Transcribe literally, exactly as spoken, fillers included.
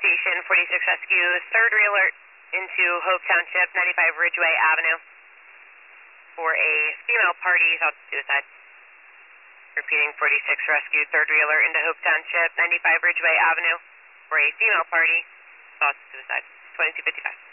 location, forty-six Rescue, third alert into Hope Township, ninety-five Ridgeway Avenue for a female party thought suicide. Repeating, forty-six Rescue, third alert into Hope Township, ninety-five Ridgeway Avenue for a female party thought suicide, twenty-two fifty-five.